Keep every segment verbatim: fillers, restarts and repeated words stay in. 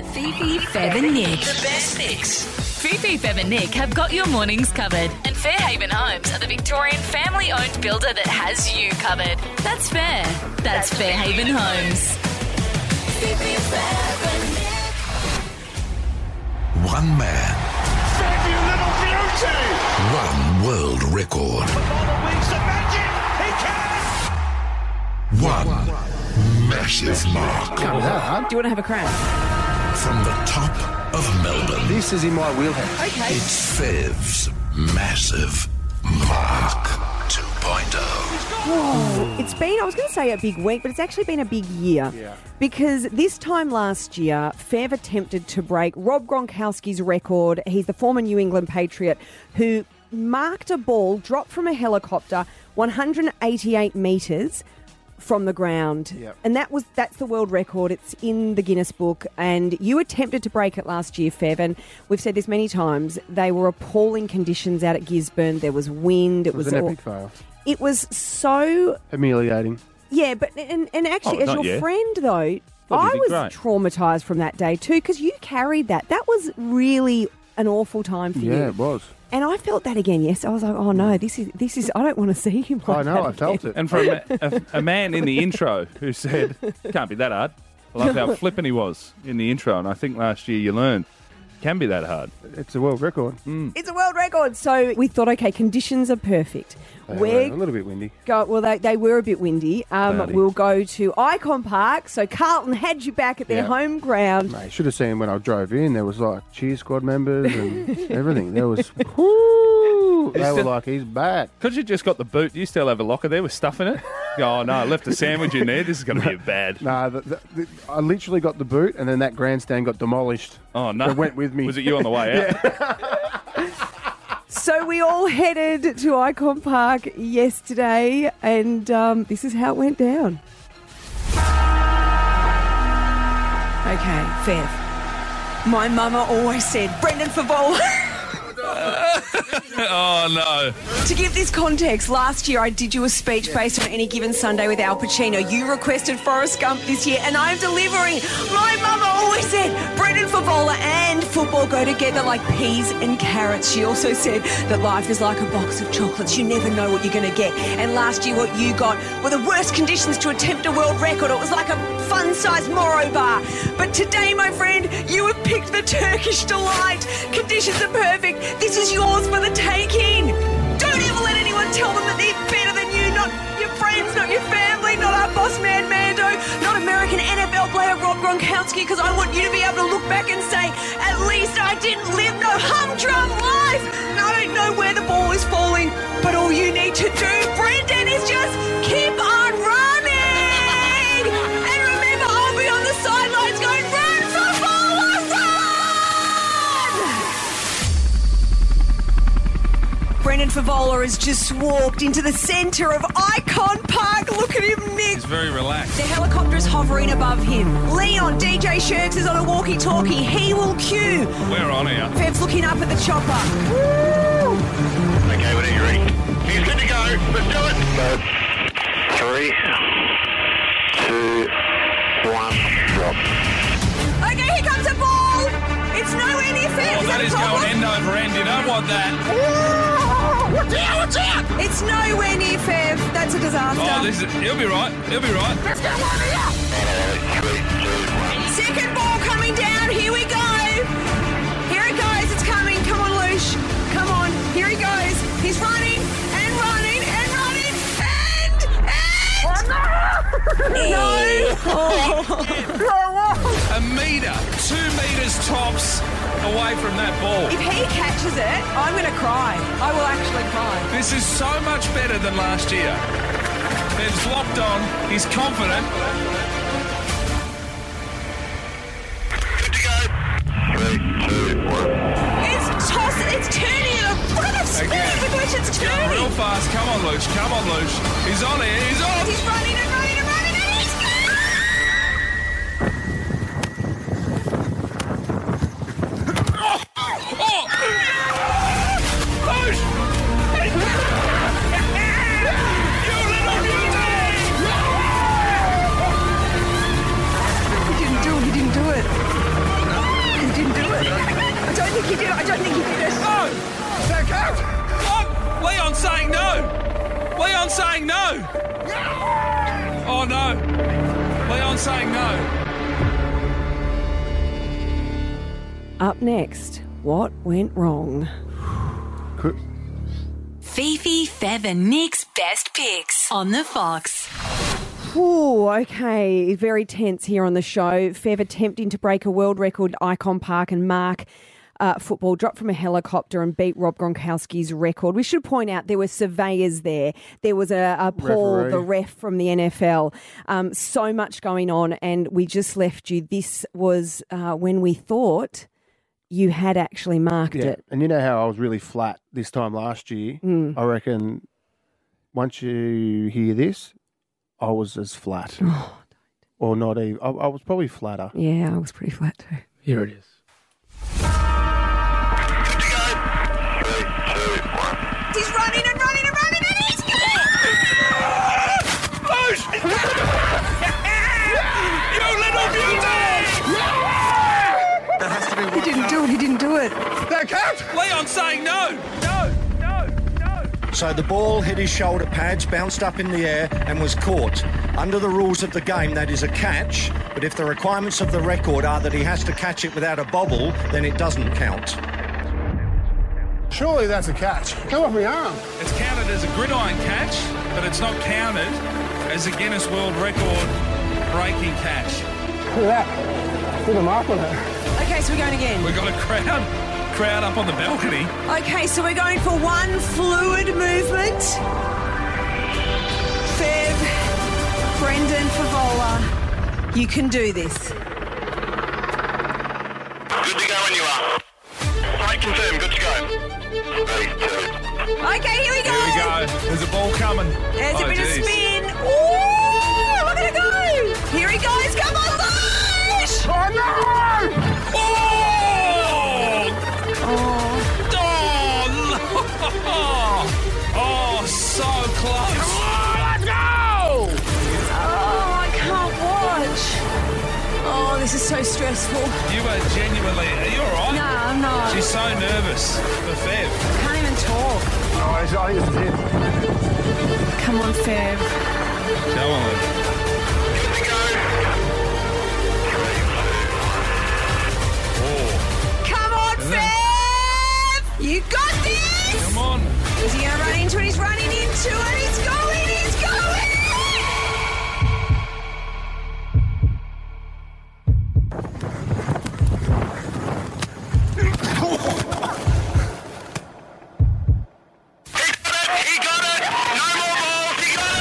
Fifi, Fev and Nick. The best mix. Fifi, Fev and Nick have got your mornings covered. And Fairhaven Homes are the Victorian family-owned builder that has you covered. That's fair. That's, That's Fairhaven Homes. Fifi, Fev and Nick. One man. Little beauty. One world record. He can. One massive mark. Can't be that hard. Do you want to have a crack? From the top of Melbourne. This is in my wheelhouse. Okay. It's Fev's massive mark two point oh. Whoa. It's been, I was going to say a big week, but it's actually been a big year. Yeah. Because this time last year, Fev attempted to break Rob Gronkowski's record. He's the former New England Patriot who marked a ball dropped from a helicopter one hundred eighty-eight metres from the ground. Yep. And that was that's the world record. It's in the Guinness Book. And you attempted to break it last year, Fev. And we've said this many times. They were appalling conditions out at Gisborne. There was wind. It, It was, was an all, epic fail. It was so... Humiliating. Yeah, but and, and actually, Oh, as not your yet. friend, though, Thought you I did was great. traumatised from that day too, because you carried that. That was really an awful time for you. Yeah, it was. And I felt that again, yes. I was like, oh, no, this is, this is I don't want to see him like I know, that I felt again. it. And from a, a, a man in the intro who said, can't be that hard. I love how flippant he was in the intro. And I think last year you learned, can be that hard. It's a world record. It's a world record. So we thought, okay, conditions are perfect. They were We're a little bit windy. Go, well, they, they were a bit windy. Um, Cloudy. we'll go to Icon Park. So Carlton had you back at their Yeah. home ground. Mate, you should have seen when I drove in. There was like cheer squad members and everything. There was, whoo, they were like, he's back. Because you just got the boot, do you still have a locker there with stuff in it? Oh, no, I left a sandwich in there. This is going to be bad. Nah, the, the, the, I literally got the boot and then that grandstand got demolished. Oh, no. It went with me. Was it you on the way out? So we all headed to Icon Park yesterday, and um, this is how it went down. Okay, Fev. My mama always said, Brendan Favola. Oh, no. To give this context, last year I did you a speech based on Any Given Sunday with Al Pacino. You requested Forrest Gump this year, and I'm delivering. My mama always said Brendan Favola and football go together like peas and carrots. She also said that life is like a box of chocolates. You never know what you're going to get. And last year what you got were the worst conditions to attempt a world record. It was like a fun-sized Moro bar. But today, my friend, you have picked the Turkish delight. Conditions are perfect. This is yours for the taking. Don't ever let anyone tell them that they're better than you. Not your friends, not your family, not our boss man Mando, not American N F L player Rob Gronkowski, because I want you to be able to look back and say, at least I didn't live no humdrum life. And I don't know where the ball is falling, but all you need to do, Brendan, is just keep on running. And remember, I'll be on the sidelines going, run for ball, run! Brendan Favola has just walked into the centre of Icon Park. Look at him, Nick. He's very relaxed. The helicopter is hovering above him. Leon, D J Shirks is on a walkie-talkie. He will cue. We're on here. Fev's looking up at the chopper. Woo! Okay, whenever you're ready. He's good to go. Let's do it. Go. Three, two, one, drop. Okay, here comes a ball. It's nowhere near Fev. Oh, that is going end over end. You don't want that. Watch out, watch out! It's nowhere near Fev. That's a disaster. Oh, this is, he'll be right. He'll be right. Let's go on here. Three, two, one. Second ball coming down. Here we go. Here it goes. It's coming. Come on, Lush. Come on. Here he goes. He's running and running and running and and. No. Oh. A metre, two metres tops away from that ball. If he catches it, I'm going to cry. I will actually cry. This is so much better than last year. Ben's locked on. He's confident. Good to go. Three, two, one. It's toss. It's turning at a rate of speed Again. with which it's Going turning. real fast. Come on, Lush. Come on, Lush. He's on here. He's on. He's running and running and running and he's Lush! He didn't do it. He didn't do it. think he did it. I don't think he did it. No! That count! What? Leon saying no! Leon saying no! Oh, no. Leon saying no. Up next, what went wrong? Could, Fifi, Fev and Nick's best picks on the Fox. Ooh, okay. Very tense here on the show. Fev attempting to break a world record at Icon Park and mark uh, football, dropped from a helicopter and beat Rob Gronkowski's record. We should point out there were surveyors there. There was a, a Paul, Referee. the ref from the N F L. Um, so much going on, and we just left you. This was uh, when we thought you had actually marked yeah. it. And you know how I was really flat this time last year? Mm. I reckon once you hear this, I was as flat. Oh, or not even. I, I was probably flatter. yeah, I was pretty flat too. Here it is. He's running and running and running and he's going! You little beauty! That has to be He didn't do it, he didn't do it. That count! Leon saying no! No! No! No! So the ball hit his shoulder pads, bounced up in the air and was caught. Under the rules of the game, that is a catch, but if the requirements of the record are that he has to catch it without a bobble, then it doesn't count. Surely that's a catch. Come off my arm. It's counted as a gridiron catch, but it's not counted as a Guinness World Record breaking catch. Look at that. Look at the mark on it. Okay, so we're going again. We've got a crowd, crowd up on the balcony. Okay, so we're going for one fluid movement. Fev, Brendan Favola, you can do this. Good to go when you are. Right, confirm, good to go. Three, two. Okay, here we go. Here we go. There's a ball coming. There's Oh, a bit geez. of spin. Ooh, look at it go. Here he goes. Come on, Lush. Oh, no! Oh! Oh, Oh! Oh, so close. Let's go! oh, I can't watch. Oh, this is so stressful. You are genuinely, are you all right? No, I'm not. She's so nervous for Fev. I can't even talk. Oh, I think this is it. Come on, Fev. Come on. Good to go. Oh, Come on, Fev. You got this. come on. Is he going to run into it? He's running into it. He's going. He's going. He got it! No more balls! He got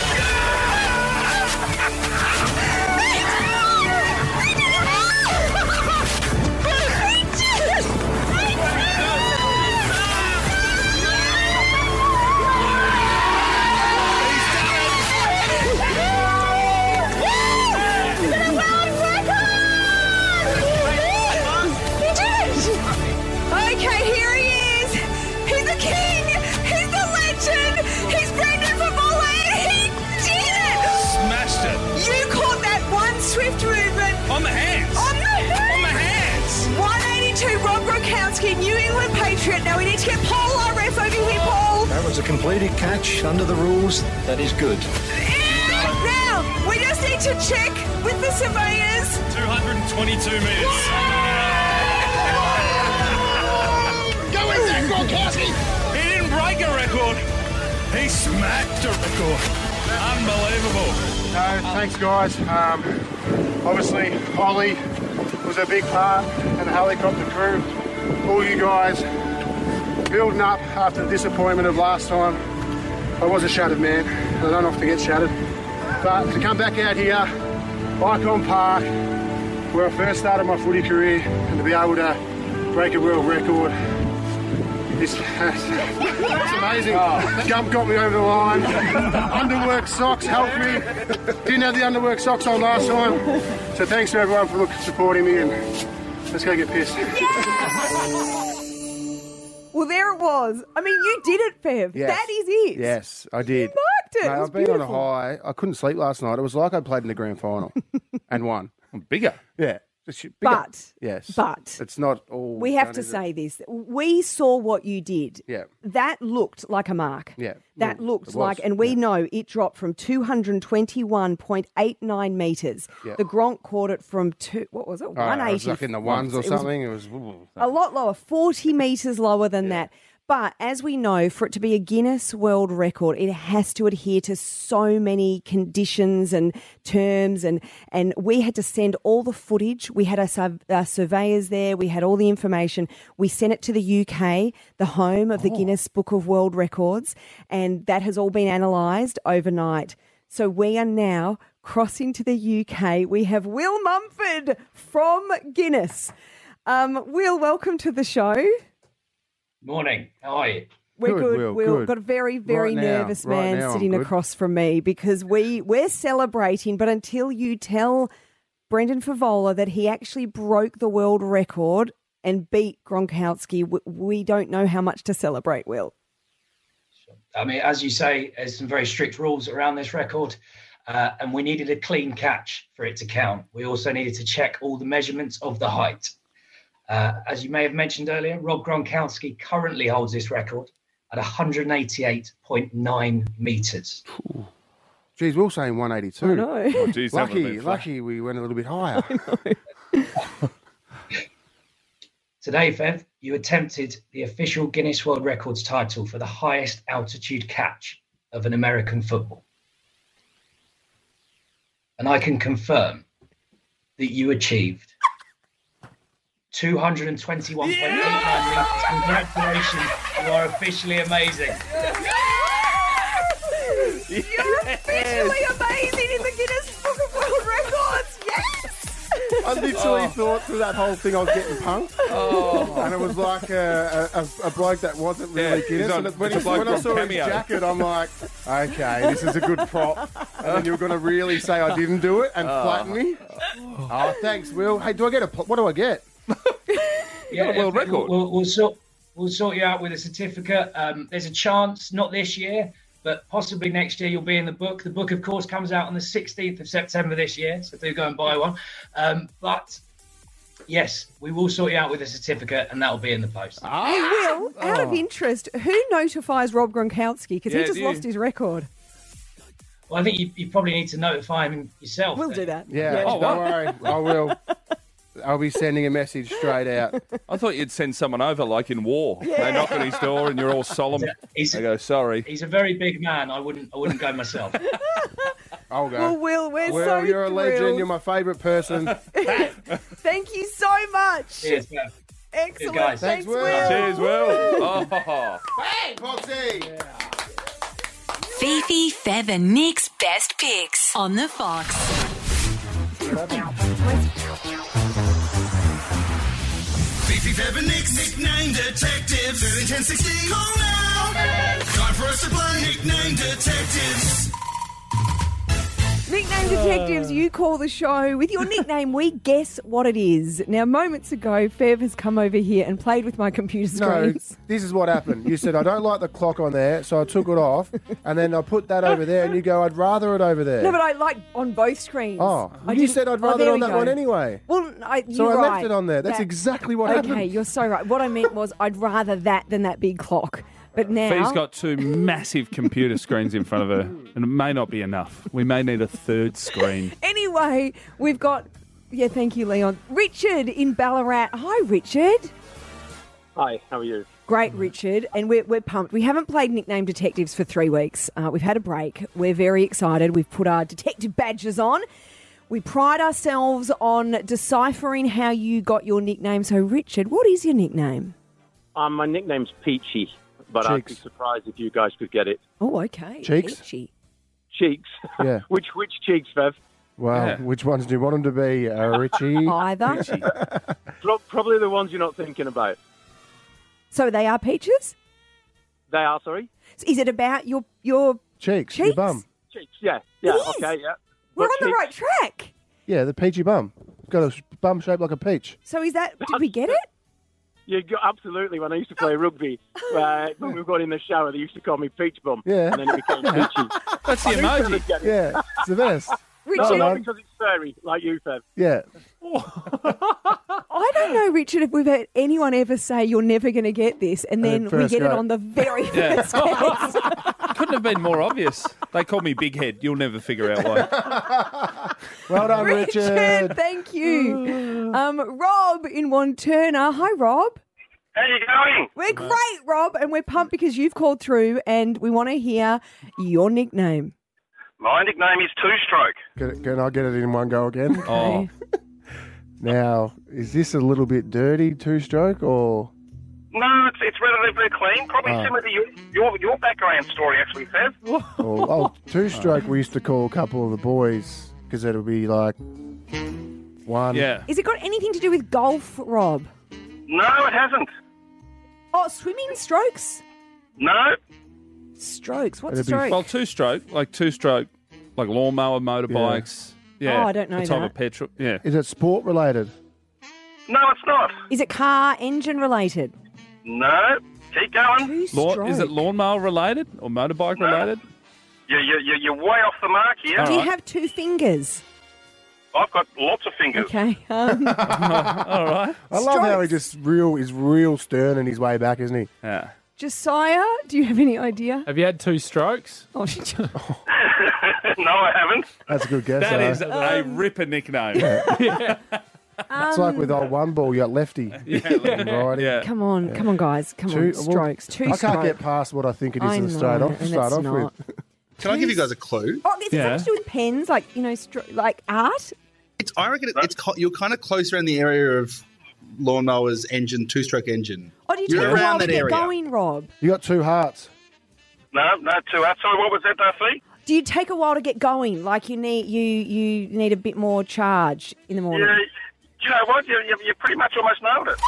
Okay, here he is. He's the king. He's the legend. He's Brendan Favola. He did it. Smashed it. You caught that one swift movement On the hands. on the On the hands. one eighty-two, Rob Gronkowski, New England Patriot. Now we need to get Paul, our ref, over here, Paul. That was a completed catch under the rules. That is good. Now, we just need to check with the surveyors. two hundred twenty-two metres. Go in there, Gronkowski! He didn't break a record. He smacked a record. Unbelievable. No, thanks, guys. Um, obviously, Ollie was a big part, and the helicopter crew. All you guys building up after the disappointment of last time. I was a shattered man. I don't often get shattered. But to come back out here, Icon Park, where I first started my footy career, and to be able to break a world record, it's, it's amazing. Jump got me over the line. Underwork socks helped me. Didn't have the underwork socks on last time. So thanks to everyone for look, supporting me, and let's go get pissed. Well, there it was. I mean, you did it, Fev. Yes. That is it. Yes, I did. You marked it. Mate, It was I've been on a beautiful. high. I couldn't sleep last night. It was like I played in the grand final and won. Bigger. Yeah. It's bigger. But, yes, but it's not all. we have done, to is it? say this. We saw what you did. Yeah. That looked like a mark. Yeah. That Well, looked it was, like, and we yeah. know it dropped from two hundred twenty-one point eight nine metres. Yeah. The Gronk caught it from two, what was it, Oh, one eighty. it was like in the ones or It was something. It was. ooh. a lot lower, forty metres lower than that. But as we know, for it to be a Guinness World Record, it has to adhere to so many conditions and terms. And, and we had to send all the footage. We had our, sur- our surveyors there. We had all the information. We sent it to the U K, the home of the Oh. Guinness Book of World Records. And that has all been analysed overnight. So we are now crossing to the U K. We have Will Mumford from Guinness. Um, Will, welcome to the show. Morning. How are you? We're Good, good. Will, Will. good. Got a very, very Right now, nervous right man now I'm sitting good. across from me because we we're celebrating. But until you tell Brendan Favola that he actually broke the world record and beat Gronkowski, we, we don't know how much to celebrate. Will. I mean, as you say, there's some very strict rules around this record, uh, and we needed a clean catch for it to count. We also needed to check all the measurements of the height. Uh, as you may have mentioned earlier, Rob Gronkowski currently holds this record at one hundred eighty-eight point nine metres. Geez, we we're saying one eighty-two. I know. Oh, geez, that would've Lucky, been fun. lucky we went a little bit higher. Today, Fev, you attempted the official Guinness World Records title for the highest altitude catch of an American football. And I can confirm that you achieved two hundred twenty-one point eight nine metres. Congratulations, you are officially amazing. You're officially amazing in the Guinness Book of World Records. Yes. I literally thought through that whole thing I was getting punked. Oh. And it was like a, a, a bloke that wasn't really Yeah, Guinness. he's on- And when, it's he, a bloke when I from saw his Cameo. jacket, I'm like, okay, this is a good prop. And then you were going to really say I didn't do it and flatten me. Oh, thanks, Will. Hey, do I get a... pl- What do I get? Yeah, a world we'll- record. We'll, we'll sort we'll sort you out with a certificate. Um, there's a chance, not this year, but possibly next year you'll be in the book. The book, of course, comes out on the sixteenth of September this year, so do go and buy one. Um, but yes, we will sort you out with a certificate, and that will be in the post. Hey, Will, out of interest, who notifies Rob Gronkowski? Because Yeah, he just do you? lost his record. Well, I think you, you probably need to notify him yourself. We'll then. do that. Yeah, Oh, don't what? worry. I will. I'll be sending a message straight out. I thought you'd send someone over like in war. They knock on his door and you're all solemn. He's, They go, sorry. he's a very big man. I wouldn't. I wouldn't go myself. I'll go. Well, Will, we're Well, so you're a legend. thrilled. You're my favourite person. Thank you so much. Cheers, Kev. Excellent. guys. Thanks, Thanks, Will. Will. Cheers, Will. Oh. Bang, Foxy! Fifi, Fev, and Nick's best picks on the Fox. Fifi, Fev and Nick's nickname detectives. Thirty ten sixty. Call now. Time for us to play nickname detectives. Nickname Detectives, you call the show. With your nickname, we guess what it is. Now, moments ago, Fev has come over here and played with my computer No, screens. this is what happened. You said, I don't like the clock on there, so I took it off, and then I put that over there, and you go, I'd rather it over there. No, but I like on both screens. Oh, I you didn't- said I'd oh, rather there it on we that go. one anyway. Well, I, So you're I left right. it on there. That's That- exactly what Okay, happened. you're so right. What I meant was I'd rather that than that big clock. But now... Fee's got two massive computer screens in front of her, and it may not be enough. We may need a third screen. Anyway, we've got... Yeah, thank you, Leon. Richard in Ballarat. Hi, Richard. Hi, how are you? Great, Richard, and we're, we're pumped. We haven't played Nickname Detectives for three weeks. Uh, we've had a break. We're very excited. We've put our detective badges on. We pride ourselves on deciphering how you got your nickname. So, Richard, what is your nickname? Um, my nickname's Peachy, but I'd be Cheeks. surprised if you guys could get it. Oh, okay. Cheeks? Peachy. Cheeks. Yeah. which which cheeks, Fev? Well, Yeah. which ones do you want them to be, uh, Richie? Either. Pro- probably the ones you're not thinking about. So they are peaches? They are, sorry? Is it about your your Cheeks, your cheeks? bum. Cheeks, yeah. Yeah, It is. okay, yeah. We're But on the cheeks- right track. Yeah, the peachy bum. Got a sh- bum shaped like a peach. So is that... Did we get it? You go, absolutely. When I used to play rugby, uh, when we got in the shower, they used to call me Peach Bum. Yeah. And then it became Peachy. That's the I knew emoji. Fev would get it. Yeah, it's the best. No, Richard. not because it's furry, like you, Fev. Yeah. I don't know, Richard, if we've had anyone ever say you're never going to get this, and then we first get it go. on the very Yeah. first guess. Couldn't have been more obvious. They call me Big Head. You'll never figure out why. Well done, Richard, Richard. thank you. Um, Rob in Wanturna. Hi, Rob. How you going? We're great, Rob, and we're pumped because you've called through and we want to hear your nickname. My nickname is Two Stroke. Can, it- can I get it in one go again? Oh, Now, is this a little bit dirty, two-stroke, or... No, it's it's relatively clean. Probably Ah. similar to your, your your background story, actually, Fev. or oh, two-stroke we used to call a couple of the boys, because it would be like one... yeah. Is it got anything to do with golf, Rob? No, it hasn't. Oh, swimming strokes? No. Strokes. What's It'd be- stroke? Well, two-stroke, like two-stroke, like lawnmower, motorbikes. Yeah. Oh, I don't know the type that. of petrol. Yeah. Is it sport-related? No, it's not. Is it car engine related? No. Keep going. Two Lawn, stroke. is it lawnmower related or motorbike No. related? You, you, you, you're way off the mark here. All Do you right. have two fingers? I've got lots of fingers. Okay. Um, All right. I love how he Strokes. just real is real stern in his way back, isn't he? Yeah. Josiah, do you have any idea? Have you had two strokes? Oh, No, I haven't. That's a good guess. That though. is a ripper nickname. It's like with old one ball, you got lefty. Yeah. Righty. Yeah. come on, come on, guys, come Two- on, well, strokes, two I can't strokes. get past what I think it is I to start know, off, and start it's off not. with. Can I give you guys a clue? Oh, is it Yeah. something to do with pens, like you know, stro- like art? It's I reckon it, it's co- you're kind of close around the area of lawnmowers, engine, two-stroke engine. Or do you You're take a while around to that get area. going, Rob? You got two hearts. No, no, two out. Sorry, what was that, Darcy? Do you take a while to get going? Like you need you you need a bit more charge in the morning. Yeah, you know what? You, you, you pretty much almost nailed it.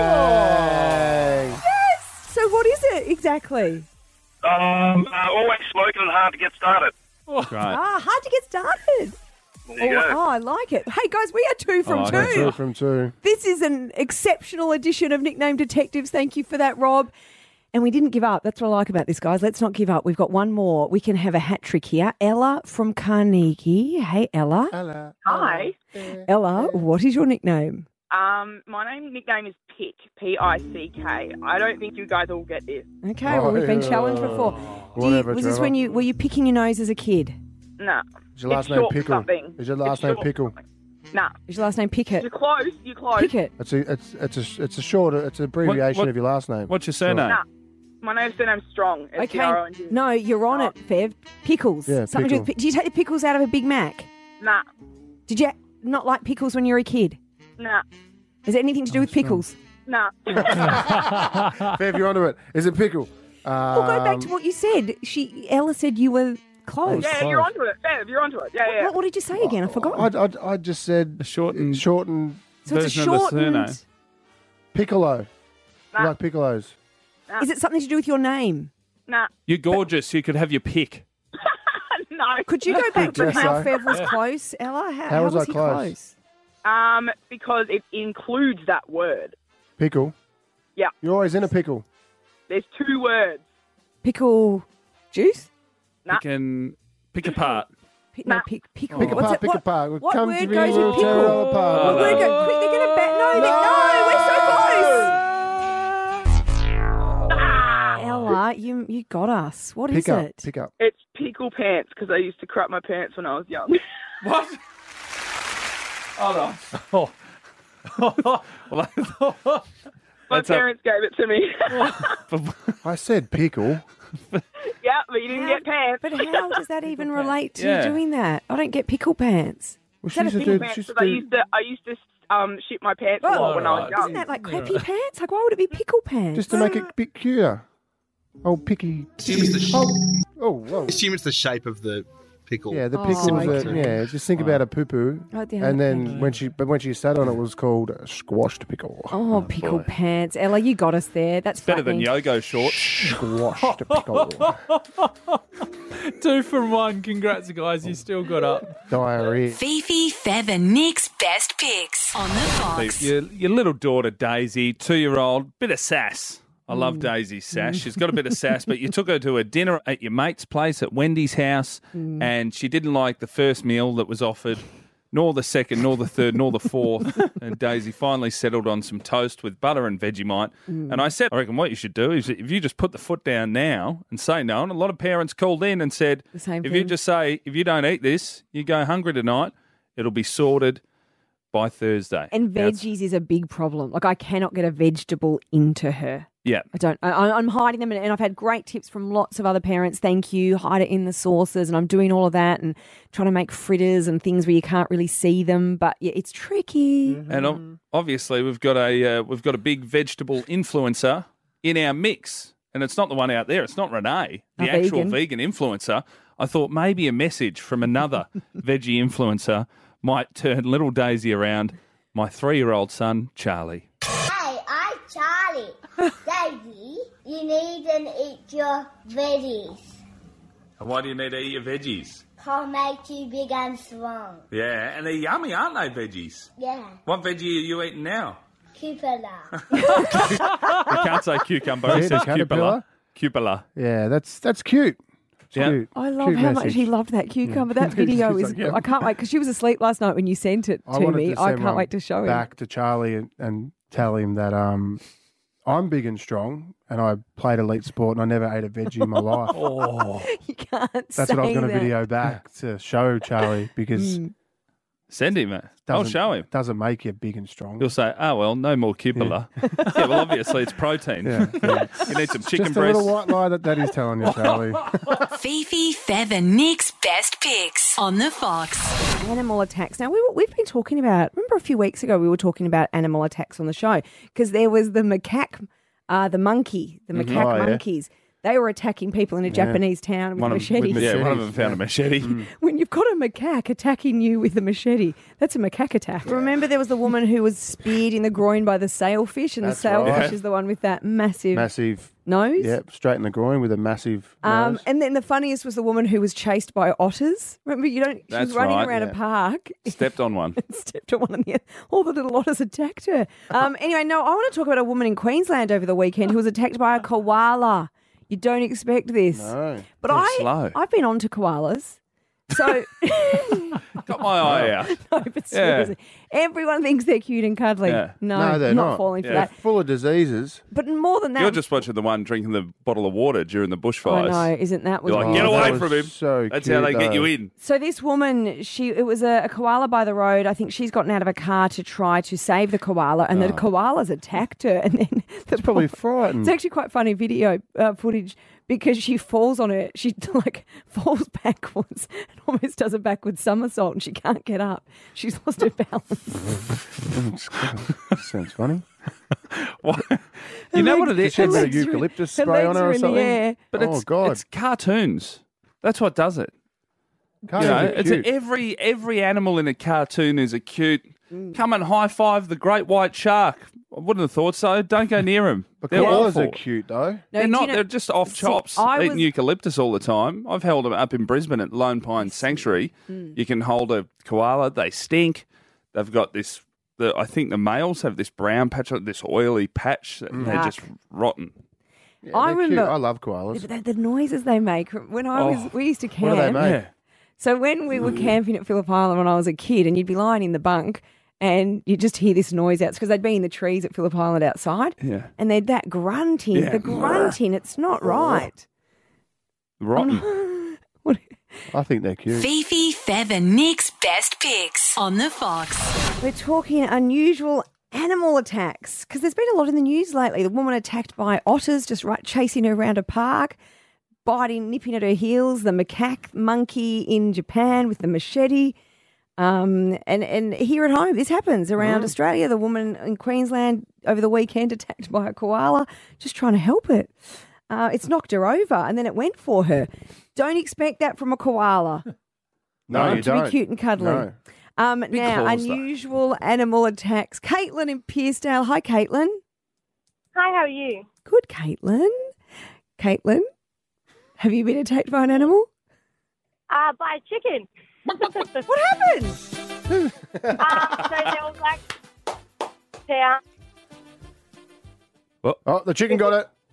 Hey. Yes. So what is it exactly? Um, uh, always smoking and hard to get started. Right. Ah, hard to get started. There you Oh, go. oh, I like it. Hey guys, we are two from I like two. it. Two from two. This is an exceptional edition of Nickname Detectives. Thank you for that, Rob. And we didn't give up. That's what I like about this, guys. Let's not give up. We've got one more. We can have a hat trick here. Ella from Carnegie. Hey, Ella. Hello. Hi. Ella, what is your nickname? Um, my name nickname is Pick, P I C K. I don't think you guys all get this. Okay, well, we've been challenged before. Do you, Whatever, was this Trevor. when you were you picking your nose as a kid? Nah. Is your last It's name short for Pickle? something. Is your It's last name short for Pickle? something. Nah. Is your last name Pickett? You're close. You're close. Pickett. It's a it's it's a it's a shorter it's an abbreviation what- of your last name. What's your surname? Nah. My name's surname's Strong. S T R O N G. Okay. No, you're on it, Fev. Pickles. Yeah, Something to do pickle. with, pi- do you take the pickles out of a Big Mac? Nah. Did you not like pickles when you were a kid? Nah. Is it anything to do with pickles? Nah. Fev, you're onto it. Is it Pickle? Um, Well, go back to what you said. She Ella said you were close. yeah, you're onto it. Fev, you're onto it. Yeah, yeah. What, what did you say again? I forgot. I, I, I just said shortened, shortened So it's a version of the shortened. surname. Piccolo. Nah. You like piccolos? Nah. Is it something to do with your name? Nah. You're gorgeous. You could have your pick. No. Could you go back to Yes, how I- Fev was close, Ella? How, How was I he close? close? Um, because it includes that word. Pickle. Yeah. You're always in a pickle. There's two words. Pickle juice? Nah. Pick and pick apart. Pick, no, pick, pickle. Pick What's apart, it- pick what, apart. What Come word to me, goes we'll with tear it pickle? all apart. What word goes? Quick, they're going to bet. No, they, no, we're so close. Ella, you you got us. What is Pick up, it? pick up. It's pickle pants because I used to crap my pants when I was young. What? Hold on. Oh. My That's a- parents gave it to me. I said pickle. Yeah, but you didn't get pants. But how does that even relate to Yeah. doing that? I don't get pickle pants. Well, Is that a she's a pickle dude- pants? she's a I dude- used to, I used to um, shit my pants a lot when I was young. Isn't that like crappy pants? Like, why would it be pickle pants? Just to make it a bit cuter. Oh, picky. Assume it's the sh- Oh, oh, whoa. Assume it's the shape of the pickle. Yeah, the Oh, pickles. okay. Are, yeah, just think about a poo poo, Oh, damn and it, then thank you. when she, but when she sat on it, it was called a squashed pickle. Oh, pickle pants. Ella, you got us there. That's Better than flattening. Yogo shorts. Squashed pickle. Two from one. Congrats, guys. You still got up. Diarrhea. Fifi, Fev and Nick's best picks on the Fox. Your, your little daughter Daisy, two-year-old, bit of sass I love Daisy's sass. She's got a bit of sass, but you took her to a dinner at your mate's place at Wendy's house, Mm. and she didn't like the first meal that was offered, nor the second, nor the third, nor the fourth. And Daisy finally settled on some toast with butter and Vegemite. Mm. And I said, I reckon what you should do is if you just put the foot down now and say no, and a lot of parents called in and said, The same if thing. you just say, if you don't eat this, you go hungry tonight, it'll be sorted by Thursday. And Now, it's- veggies is a big problem. Like, I cannot get a vegetable into her. Yeah. I don't. I, I'm hiding them, and, and I've had great tips from lots of other parents. Thank you. Hide it in the sauces, and I'm doing all of that and trying to make fritters and things where you can't really see them. But yeah, it's tricky. And o- obviously, we've got a uh, we've got a big vegetable influencer in our mix, and it's not the one out there. It's not Renee, the A actual vegan. vegan influencer. I thought maybe a message from another veggie influencer might turn little Daisy around. My three-year-old son, Charlie. Hey, I'm Charlie. Daisy, you need to eat your veggies. Why do you need to eat your veggies? Can't make you big and strong. Yeah, and they're yummy, aren't they, veggies? Yeah, What veggie are you eating now? cupola. We can't say cucumber. It Yeah, says caterpillar. cupola. Cupola. Yeah, that's that's cute. It's Yeah. cute. I love Cute how much message. he loved that cucumber. That video He's is. like, yeah. I can't wait because she was asleep last night when you sent it I to wanted me. to I send can't one wait to show him. back to Charlie and, and tell him that um, I'm big and strong, and I played elite sport, and I never ate a veggie in my life. Oh, You can't. That's what I say was going to that. video back to show Charlie because Mm. send him it. I'll doesn't- show him. doesn't make you big and strong. He'll say, oh, well, no more cupola. Yeah, well, obviously it's protein. Yeah, yeah. You need some chicken Just a breast. little white lie that Daddy's telling you, Charlie. Fifi, Fev, and Nick's best picks on the Fox. Animal attacks. Now, we were, we've been talking about, remember a few weeks ago we were talking about animal attacks on the show because there was the macaque, uh, the monkey, the macaque Oh, yeah. monkeys. They were attacking people in a Japanese town with One a of, machete. yeah, one of machetes, them found a machete. When you've got a macaque attacking you with a machete, that's a macaque attack. Remember there was the woman who was speared in the groin by the sailfish, and That's the sailfish right. is the one with that massive Massive. nose? Yep, straight in the groin with a massive Um, nose. and then the funniest was the woman who was chased by otters. Remember, you don't. She That's was running right, around yeah. a park. Stepped on one. Stepped on one of the all the little otters attacked her. Um, anyway, no, I want to talk about a woman in Queensland over the weekend who was attacked by a koala. You don't expect this, No. but They're I slow. I've been on to koalas. So Got my eye out. no, but seriously, everyone thinks they're cute and cuddly. Yeah. No, No, they're not, not. falling for Yeah. that. Full of diseases. But more than that, You're just watching the one drinking the bottle of water during the I bushfires. know, isn't that was You're like, weird. get Oh, away that from was him. so That's cute, how they get you though. in. So this woman, she it was a, a koala by the road. I think she's gotten out of a car to try to save the koala, and the koalas attacked her. And then the Probably poor- frightened. It's actually quite funny video uh, footage because she falls on it. She like falls backwards and almost does a backward somersault, and she can't get up. She's lost her balance. Sounds funny. You know what it is? She had a bit of legs are in- eucalyptus her spray on legs her are or in the something. air. But Oh, it's, God. it's cartoons. That's what does it. You Cartoons know, are it's cute. every every animal in a cartoon is a cute. Come and high five the great white shark. I wouldn't have thought so. Don't go near them. But They're koalas awful. are cute, though. No, They're do not. you know- they're just off See, chops, I eating was- eucalyptus all the time. I've held them up in Brisbane at Lone Pine Sanctuary. You can hold a koala. They stink. They've got this. The, I think the males have this brown patch, this oily patch. and They're Yuck. just rotten. Yeah, I they're cute. remember- I love koalas. The, the noises they make when I Oh. was we used to camp. What do they make? Yeah. So when we were camping at Phillip Island when I was a kid, and you'd be lying in the bunk, and you just hear this noise out because they'd be in the trees at Phillip Island outside, Yeah. and they'd that grunting, Yeah. the grunting. It's not right. Rotten. What- I think they're cute. Fifi, Fev, and Nick's best picks on the Fox. We're talking unusual animal attacks because there's been a lot in the news lately. The woman attacked by otters, just right chasing her around a park, biting, nipping at her heels. The macaque monkey in Japan with the machete. Um, and, and here at home, this happens around Australia. The woman in Queensland over the weekend attacked by a koala, just trying to help it. Uh, it's knocked her over and then it went for her. Don't expect that from a koala. No, Not you to don't. be cute and cuddly. No. Um, now, claws, though. unusual animal attacks. Caitlin in Pearcedale. Hi, Caitlin. Hi, how are you? Good, Caitlin. Caitlin, have you been attacked by an animal? Uh, by a chicken. What happened? uh, so there was like, yeah, Oh, the chicken got it.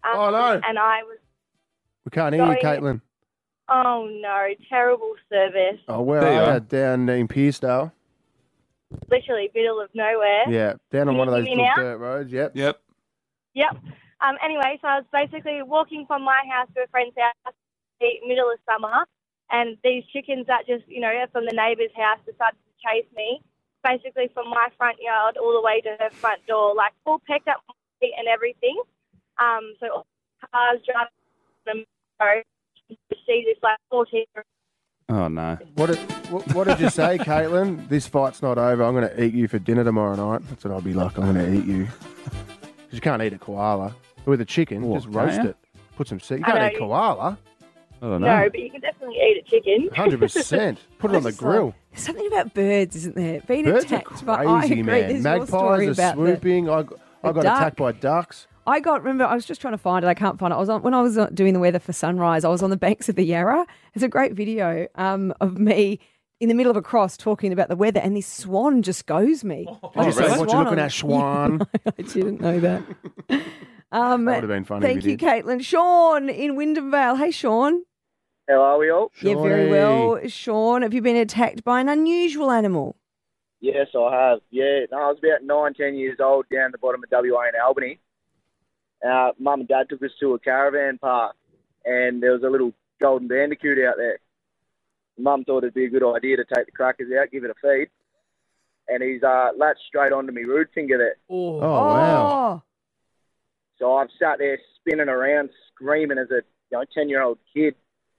Um, Oh, no. And I was, We can't hear you, Going- Caitlin. oh no, terrible service. Oh, where There you are are. you? Down in Pearcedale. Literally middle of nowhere. Yeah, down on Can one of you those hear me little now? dirt roads. Yep. Yep. Yep. Um, anyway, so I was basically walking from my house to a friend's house in the middle of summer, and these chickens that just, you know, are from the neighbour's house decided to chase me, basically from my front yard all the way to her front door, like full pecked up my feet and everything. Um, so all the cars driving them, to see this like fourteen. Oh, no. What did, what, what did you say, Caitlin? This fight's not over. I'm going to eat you for dinner tomorrow night. That's what I'll be like. I'm going to eat you. 'Cause you can't eat a koala. With a chicken, Oh, just can't roast you? it. Put some seed. You I can't know, eat you- koala. I don't No, know. but you can definitely eat a chicken. one hundred percent. Put it on the Just like- grill. There's something about birds, isn't there? Being Birds are attacked by I crazy, agree. man. There's your story Magpies are about the- swooping. I, got- I the got duck. attacked by ducks. I got, remember, I was just trying to find it. I can't find it. I was on, when I was uh, doing the weather for Sunrise, I was on the banks of the Yarra. It's a great video um, of me in the middle of a cross talking about the weather, and this swan just goes me. Oh, I just really? saw a What you swan looking on- at, Swan? I didn't know that. Um, That would have been funny Thank if you you, did. Caitlin. Sean in Wyndham Vale. Hey, Sean. How are we all? Yeah, very well. Sean, have you been attacked by an unusual animal? Yes, I have. Yeah, no, I was about nine, ten years old down the bottom of W A in Albany. Uh, Mum and Dad took us to a caravan park, and there was a little golden bandicoot out there. Mum thought it'd be a good idea to take the crackers out, give it a feed, and he's uh, latched straight onto me root finger there. Oh, wow. So I've sat there spinning around, screaming as a you know ten-year-old kid.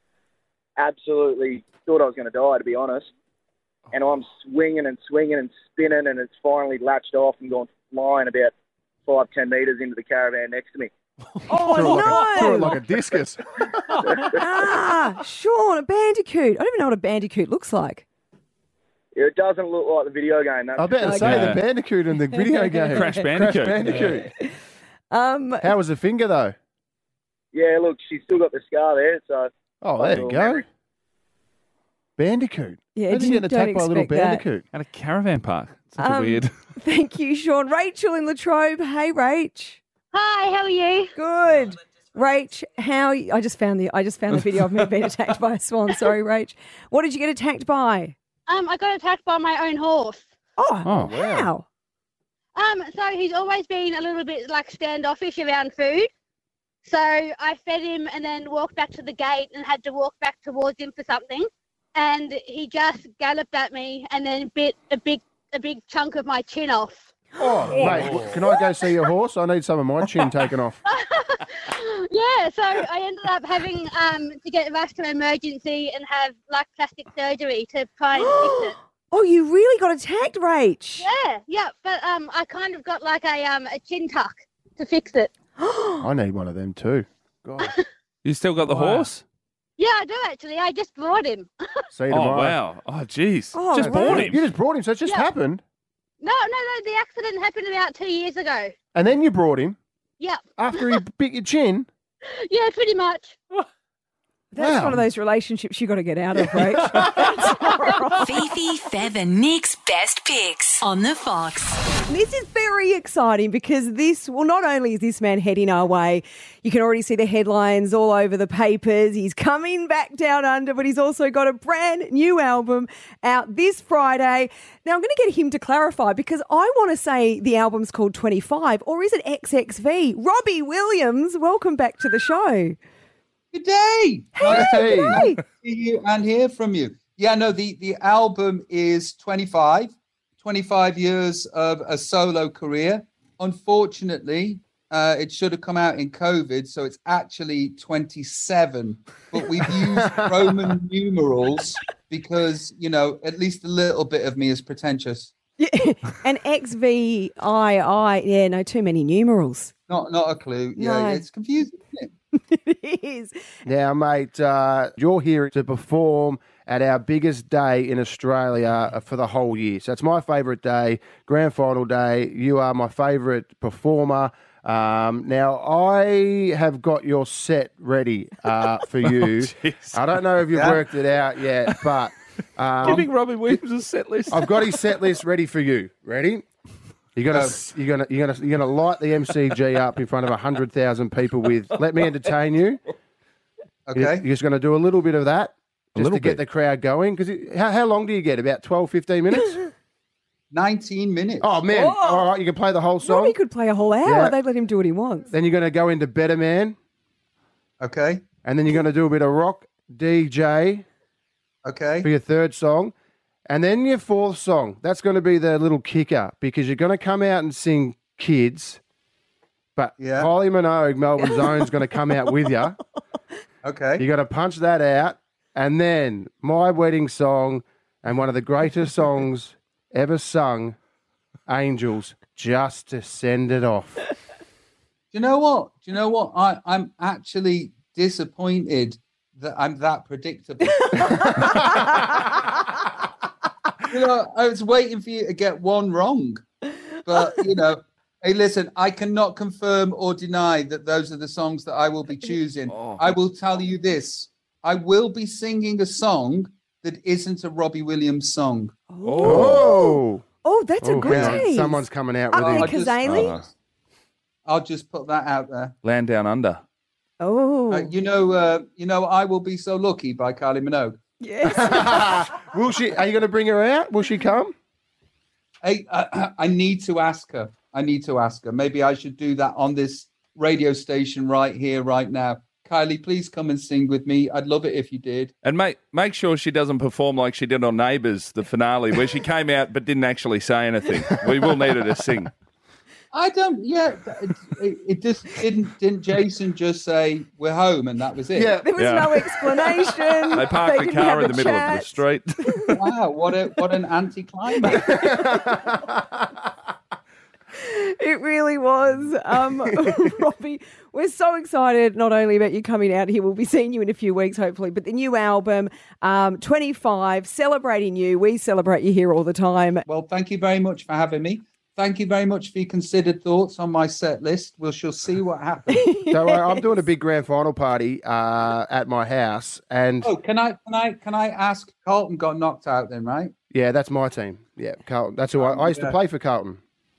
Absolutely thought I was going to die, to be honest. And I'm swinging and swinging and spinning, and it's finally latched off and gone flying about five, ten metres into the caravan next to me. Oh, Threw it like a- threw no. it like a discus. ah, Sean, a bandicoot. I don't even know what a bandicoot looks like. It doesn't look like the video game. That's I better say Yeah. the bandicoot in the video game. Crash Bandicoot. Crash Bandicoot. Um, How was the finger, though? Yeah, look, she's still got the scar there, so... Oh, there you go. Bandicoot. Yeah, Imagine didn't- getting attacked don't by a little expect that. bandicoot. At a caravan park. Such Um, a weird. Thank you, Sean. Rachel in Latrobe. Hey, Rach. Hi, how are you? Good. Rach, how I just found the I just found the video of me being attacked by a swan. Sorry, Rach. What did you get attacked by? Um, I got attacked by my own horse. Oh, Oh, wow. Um, so he's always been a little bit like standoffish around food. So I fed him and then walked back to the gate and had to walk back towards him for something. And he just galloped at me and then bit a big a big chunk of my chin off. Oh, mate, can I go see your horse? I need some of my chin taken off. Yeah, so I ended up having um to get rushed to emergency and have like plastic surgery to try and fix it. Oh, you really got attacked, Rach. Yeah, yeah, but um I kind of got like a um a chin tuck to fix it. I need one of them too. God. You still got the horse? Yeah, I do actually. I just brought him. See you Oh, tomorrow. wow. Oh, jeez. Oh, Just wow. bought him. You just brought him, so it just Yeah. happened. No, no, no. The accident happened about two years ago. And then you brought him Yep. after he bit your chin. Yeah, pretty much. That's Wow. one of those relationships you got to get out of, Rach. That's not right. Fifi, Fev, and Nick's best picks on the Fox. This is very exciting because this, well, not only is this man heading our way, you can already see the headlines all over the papers. He's coming back down under, but he's also got a brand new album out this Friday. Now, I'm going to get him to clarify because I want to say the album's called twenty-five, or is it X X V? Robbie Williams, welcome back to the show. Good day. Hey, Nice good day. to see you and hear from you. Yeah, no, the, the album is twenty-five, twenty-five years of a solo career. Unfortunately, uh, it should have come out in COVID, so it's actually twenty-seven. But we've used Roman numerals because, you know, at least a little bit of me is pretentious. Yeah. And X V I I, yeah, no, too many numerals. Not not a clue. Yeah, No. it's confusing, isn't it? It is. Now, mate, uh, you're here to perform at our biggest day in Australia for the whole year. So it's my favourite day, grand final day. You are my favourite performer. Um, now, I have got your set ready uh, for you. I don't know if you've Yeah. worked it out yet, but... Um, Giving Robbie Williams a set list. I've got his set list ready for you. Ready? You're gonna, No. you're gonna, you're gonna, you're gonna light the M C G up in front of a hundred thousand people with "Let me entertain you." Okay. You're, you're just going to do a little bit of that, just little to get bit. the crowd going. Because how, how long do you get? About twelve, fifteen minutes? nineteen minutes. Oh man! Oh. All right, you can play the whole song. Robbie could play a whole hour. Yeah. They let him do what he wants. Then you're going to go into Better Man. Okay. And then you're going to do a bit of rock D J. Okay. For your third song. And then your fourth song. That's going to be the little kicker because you're going to come out and sing Kids. But Yeah. Kylie Minogue, Melbourne's Own, is going to come out with you. Okay. You got to punch that out. And then my wedding song and one of the greatest songs ever sung, Angels, just to send it off. Do you know what? Do you know what? I, I'm actually disappointed that I'm that predictable. You know, I was waiting for you to get one wrong. But, you know, hey, listen, I cannot confirm or deny that those are the songs that I will be choosing. I will tell you this. I will be singing a song that isn't a Robbie Williams song. Oh. Oh, that's a Oh, good hang on. tease. Someone's coming out with Up him. there, Kazali. I'll just put that out there. Land Down Under. Oh. Uh, you know, uh, you know, I Will Be So Lucky by Kylie Minogue. Yes. Will she? Are you going to bring her out? Will she come? Hey, I, I need to ask her. I need to ask her. Maybe I should do that on this radio station right here, right now. Kylie, please come and sing with me. I'd love it if you did. And make make sure she doesn't perform like she did on Neighbours, the finale, where she came out but didn't actually say anything. We will need her to sing. I don't. Yeah, it, it, it just didn't. Didn't Jason just say we're home and that was it? Yeah, there was Yeah. no explanation. They parked the didn't car have in a the middle of the chat. street. Wow, what a what an anticlimax. It really was. Um, Robbie, we're so excited not only about you coming out here, we'll be seeing you in a few weeks, hopefully, but the new album, um, twenty-five, celebrating you. We celebrate you here all the time. Well, thank you very much for having me. Thank you very much for your considered thoughts on my set list. We shall see what happens. So uh, I'm doing a big grand final party uh, at my house, and Oh, can I can I can I ask? Carlton got knocked out then, right? yeah, that's my team. Yeah, Carlton. That's who I, I used to Yeah. play for Carlton.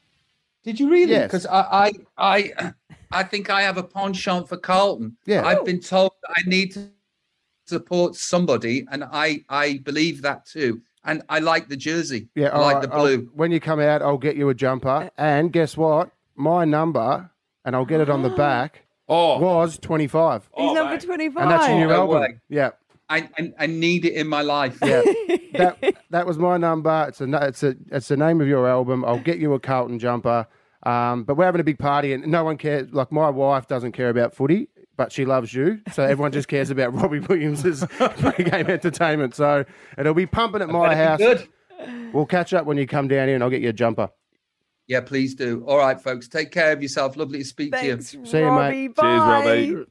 Did you really? Yes. Because I, I I I think I have a penchant for Carlton. Yeah. I've been told that I need to support somebody, and I I believe that too. And I like the jersey. Yeah, I like all the right, I'll- blue. when you come out, I'll get you a jumper, and guess what? My number, and I'll get it on the back. Oh, was twenty-five, He's number twenty-five. and that's your new No album. way. Yeah. I, I I need it in my life. Yeah, that that was my number. It's a it's a it's the name of your album. I'll get you a Carlton jumper. Um, but we're having a big party, and no one cares. Like my wife doesn't care about footy, but she loves you, so everyone just cares about Robbie Williams's pre-game entertainment. So it'll be pumping at my house. Good. We'll catch up when you come down here, and I'll get you a jumper. Yeah, please do. All right, folks. Take care of yourself. Lovely to speak Thanks, to you. See you, Robbie. mate. Bye. Cheers, Robbie.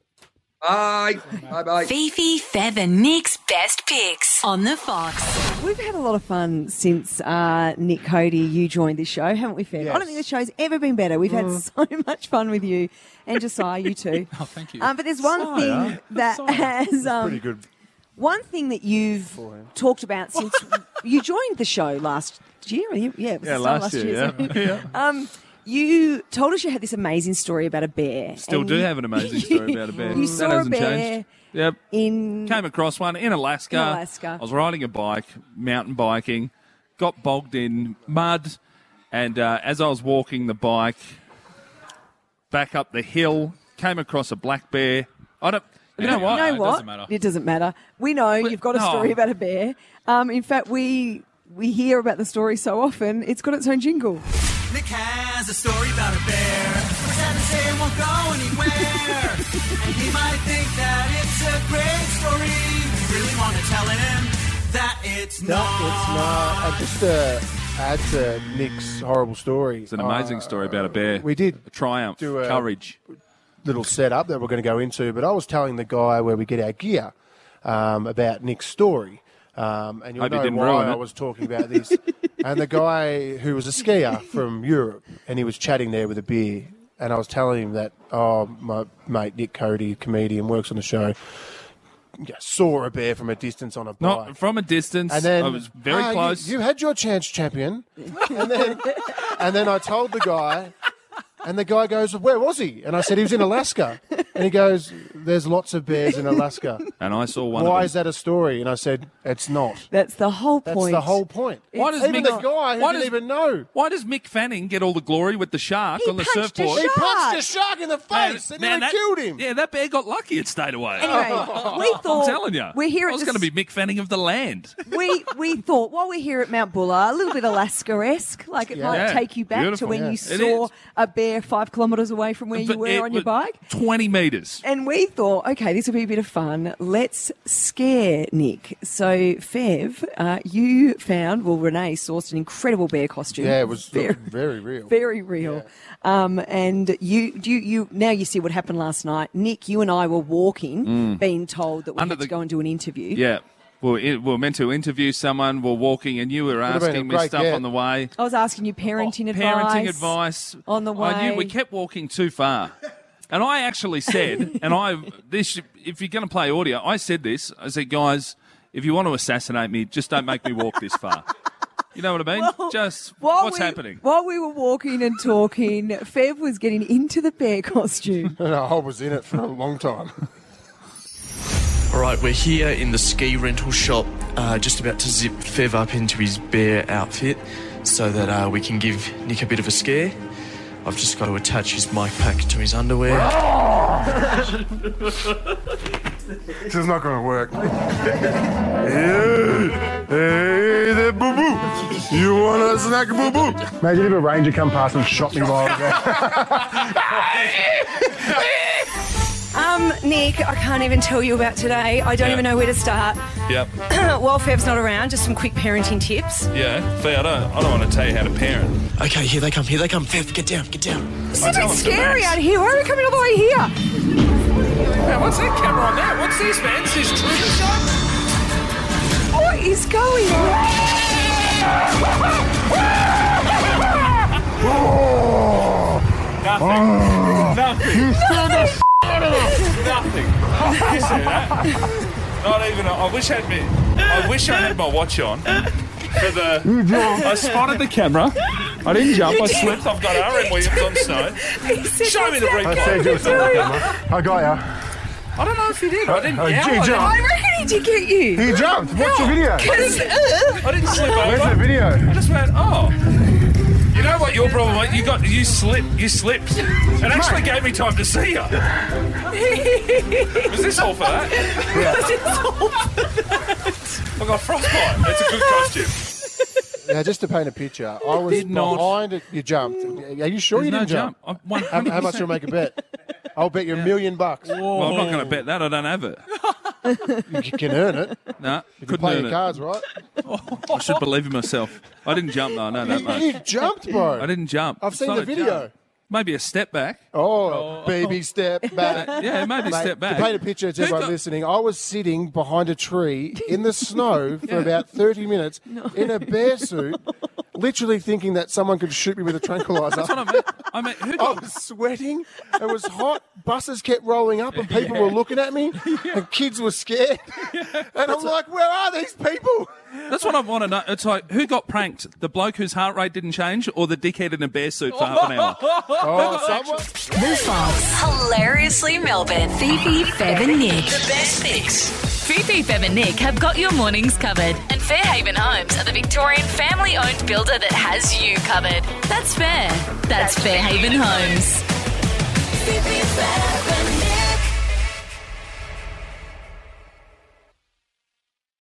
Bye. Bye bye. Fifi, Fev and Nick's best picks on the Fox. We've had a lot of fun since uh, Nick Cody, you joined this show, haven't we, Fev? I don't think the show's ever been better. We've had so much fun with you. And Josiah, you too. Oh, thank you. Um, but there's one Josiah? thing that Josiah. has... Um, Pretty good. One thing that you've talked about since you joined the show last year. or you- Yeah, it was Yeah, the start of last year, so- yeah. um, you told us you had this amazing story about a bear. Still and do you- have an amazing story about a bear. You that saw a hasn't bear changed. Yep. in... Came across one in Alaska. In Alaska. I was riding a bike, mountain biking, got bogged in mud, and uh, as I was walking the bike back up the hill, came across a black bear. I don't. You know what? You know it what? doesn't matter. It doesn't matter. We know you've got a no. story about a bear. Um, in fact, we we hear about the story so often, it's got its own jingle. Nick has a story about a bear. We're sad to say it won't go anywhere. And he might think that it's a great story. We really want to tell him that it's No, not. it's not. And just to add to Nick's horrible story, It's an amazing story about a bear. we did A triumph, do a- courage. little setup that we're going to go into, but I was telling the guy where we get our gear um, about Nick's story. Um, and you'll Hope you know didn't why ruin I it. was talking about this. And the guy who was a skier from Europe, and he was chatting there with a beer, and I was telling him that, oh, my mate Nick Cody, comedian, works on the show, yeah, saw a bear from a distance on a bike. Not from a distance. And then I was very "Ah, you- close. You, had your chance, champion. and then, and then I told the guy, and the guy goes, "Where was he?" And I said, "He was in Alaska." And he goes, "There's lots of bears in Alaska." And I saw one. Why of them. is that a story? And I said, "It's not." That's the whole That's point. the whole point. Why does Even Mick, the guy who why didn't does- even know. Why does Mick Fanning get all the glory with the shark He on the punched a surfboard? He shark. punched a shark in the Man, face and man, nearly that- killed him. Yeah, that bear got lucky. It stayed away. Anyway, we thought I'm telling you, we're here I at was the going to s- be Mick Fanning of the land. we we thought while we're here at Mount Buller, a little bit Alaska-esque, like it Yeah. might Yeah. take you back Beautiful. to when Yeah. you It saw is. a bear five kilometres away from where you But were it on your was bike. twenty metres. And we thought, okay, this will be a bit of fun. Let's scare Nick. So, Fev, uh, you found, well, Renee sourced an incredible bear costume. Yeah, it was very, very real. very real. Um, and you, you, you, now you see what happened last night. Nick, you and I were walking, being told that we Mm. Under had to the- go and do an interview. Yeah. Well, it, we we're meant to interview someone. We're walking, and you were have been a asking me great stuff get. on the way. I was asking you parenting advice. Parenting advice on the I knew way. we kept walking too far. And I actually said, and I this if you're going to play audio, I said this. I said, guys, if you want to assassinate me, just don't make me walk this far. You know what I mean? Well, just While what's we- happening? While we were walking and talking, Fev was getting into the bear costume. And I was in it for a long time. All right, we're here in the ski rental shop, uh, just about to zip Fev up into his bear outfit so that uh, we can give Nick a bit of a scare. I've just got to attach his mic pack to his underwear. This is not going to work. Hey, hey there, boo boo. You want a snack, boo boo? Imagine if a ranger come past and shot me while I was there. Um, Nick, I can't even tell you about today. I don't Yeah. even know where to start. Yep. While Fev's not around, just some quick parenting tips. Yeah, Fee, I don't, I don't want to tell you how to parent. Okay, here they come, here they come. Fev, get down, get down. It's I a tell bit him to scary relax. out here. Why are we coming all the way here? Man, what's that camera on there? What's this, man? Is this Truman Show? What is going on? Nothing. Nothing. You scared the s*** out of us. Nothing. You see that? Not even. A, I wish I had me. I wish I had my watch on. For the, You jumped. I spotted the camera. I didn't jump. You I did. slipped. I've got R M Williams on snow. He said, Show me the "What's that replay. I said you were doing?" something, camera. I got ya. I don't know if he did. I didn't Oh, yell. he I, jumped. I reckon he did get you. He jumped. Watch the video. Because, uh, didn't, I didn't slip over. Where's the video? I just went, oh. You know what your problem was? You got you slipped. You slipped. It actually gave me time to see you. Was this all for that? I got frostbite. It's a good costume. Now, just to paint a picture, I was Did not. behind it. You jumped. Are you sure There's you no didn't jump? jump. I'm one How, how much do you make a bet? I'll bet you a million bucks. Well, I'm not going to bet that. I don't have it. You can earn it. No, You can couldn't play earn your it. cards, right? I should believe in myself. I didn't jump though. I know that You, much. you jumped, bro. I didn't jump. I've It's seen not the a video. jump. Maybe a step back. Oh, baby step back. Yeah, maybe Mate, step back. To paint a picture to Who everyone got- listening, I was sitting behind a tree in the snow for about thirty minutes in a bear suit, literally thinking that someone could shoot me with a tranquilizer. That's what I meant. I meant who I got, was sweating. It was hot. Buses kept rolling up and people were looking at me and kids were scared. And I'm like, where are these people? That's what I want to know. It's like, who got pranked? The bloke whose heart rate didn't change or the dickhead in a bear suit for half an hour? Oh, someone. This Fox. Hilariously Melbourne. Fifi, Fev and Nick. The best mix. Fifi, Fev and Nick have got your mornings covered. And Fairhaven Homes are the Victorian family-owned builder that has you covered. That's fair. That's Fairhaven Homes. Fifi, Fev.